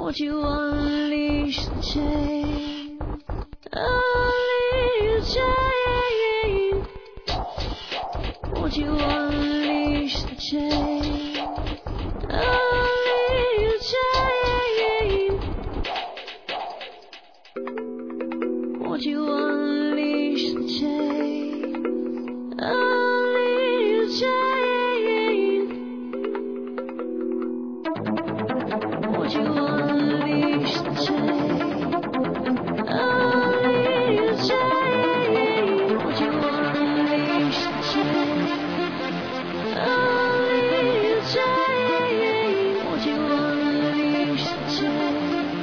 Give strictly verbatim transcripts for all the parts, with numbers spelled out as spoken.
Would you unleash the chain? Unleash the chain. Would you unleash the chain? Unleash the chain. Would you unleash the chain? Unleash the chain. Would you unleash the chain? Unleash the chain. Would you unleash the chain? Unleash the chain. Would you unleash the chain?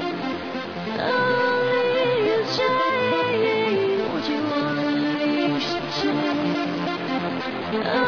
Unleash the chain. Would you unleash the chain?